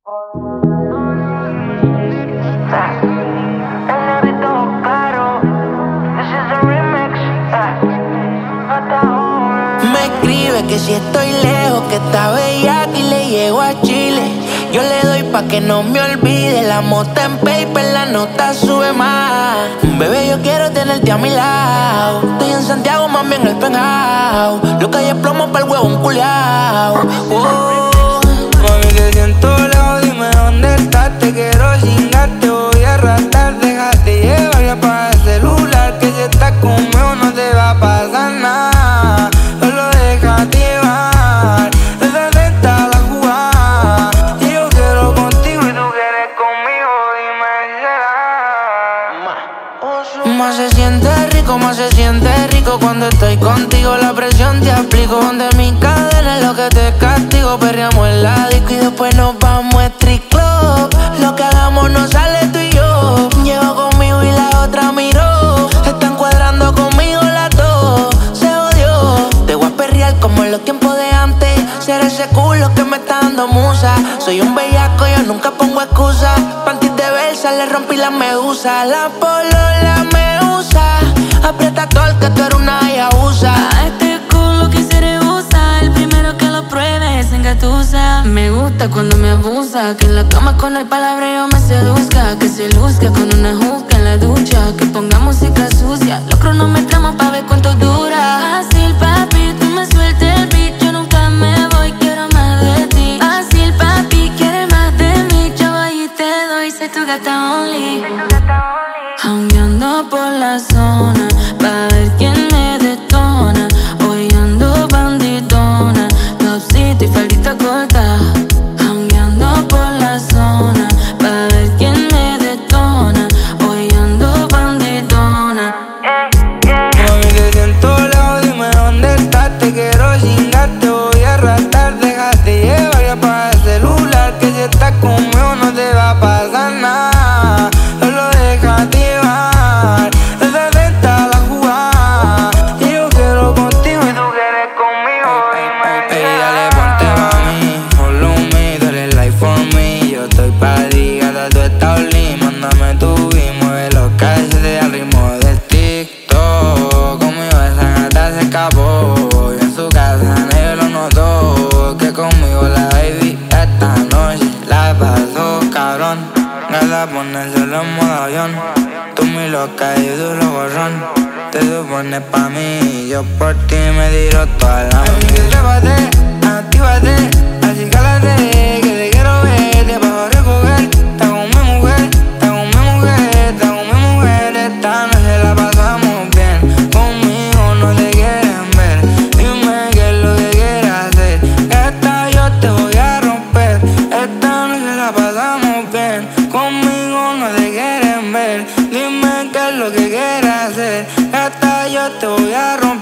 El negrito caro, this is a remix. Me escribe que si estoy lejos, que está bellaca y le llego a Chile. Yo le doy pa' que no me olvide. La mota en paper, la nota sube más. Bebé, yo quiero tenerte a mi lado. Estoy en Santiago, mami, en el penthouse. Lo que hay es plomo pa'l huevón culiao. Mami, te siento lejos, dime dónde estás. Te quiero chingar, te voy a arrastrar. Déjate llevar y apaga el celular, que si estás conmigo no te va a pasar nada. Solo déjate llevar, desde está la jugada. Y yo quiero contigo y tú quieres conmigo, dime si será. Más se siente rico cuando estoy contigo. La presión te aplico, donde mi cadena es lo que te castigo. Perreamos en la disco y después nos vamos a street club. Lo que hagamos no sale tú y yo. Llevo conmigo y la otra miró. Están cuadrando conmigo las dos. Se odió. Te voy a perrear como en los tiempos de antes. Ser ese culo que me está dando musa. Soy un bellaco, yo nunca pongo excusa. Panties de Versa, le rompí la medusa. La polola me usa. Aprieta todo el que tú eres una yabusa. A este culo que se rehúsa. El primero que lo pruebe es engatusa. Me gusta cuando me abusa. Que en la cama con el palabreo me seduzca. Que se luzca con una juca en la ducha. Que ponga música sucia. Lo cronometramos pa' ver cuánto dura. Fácil, papi, tú me sueltas el beat. Yo nunca me voy, quiero más de ti. Fácil, papi, quieres más de mí. Yo voy y te doy, soy tu gata only. Jangueando por la zona, pa' ver quién me detona. Hoy ando banditona, topsito y faldita corta. Jangueando por la zona, pa' ver quién me detona. Hoy ando banditona. Mami, te siento lejos, dime dónde estás. Te quiero chingar, te voy a arrastrar. Déjate llevar y apaga el celular, que si estás conmigo no te va a pasar nada. Solo déjate llevar, desde está la jugada. Y yo quiero contigo y tú quieres conmigo, dime. Ey, dale, ponte mami, follow me, dale like for me. Yo estoy pa' ti, gata, tú estás only. Mándame tu beat, mueve los calzones al ritmo del TikTok. Conmigo esa gata se escapó, y en su casa nadie lo notó. Que conmigo la baby esta noche la pasó cabrón. Gata, pone solo en modo avión. Tú mi loca y yo lo gorrón. Te supones pa' mí, yo por ti me tiro toda la noche. Trépate, actívate, así cálate, que te quiero ver, te bajo recoger. Está con mi mujer, está con mi mujer, está con mi mujer. Esta noche la pasamos bien, conmigo no te quieren ver. Dime qué es lo que quieres hacer, esta yo te voy a romper. Esta noche la pasamos bien, conmigo no te quieren ver. Dime qué es lo que quieres hacer, esta yo te voy a romper.